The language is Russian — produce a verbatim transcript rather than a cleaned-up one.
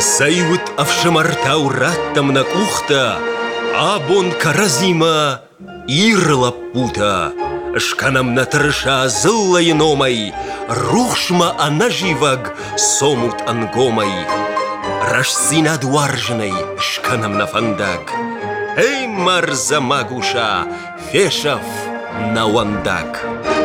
Сайвыт авшамарта ураттам на кухта, абон каразима ирла пута. Шканам на тырыша зылла еномай, рухшма анаживаг сомут ангомай. Рашсина дуаржной шканам на фандак. Эй, марза магуша, фешав на вандак.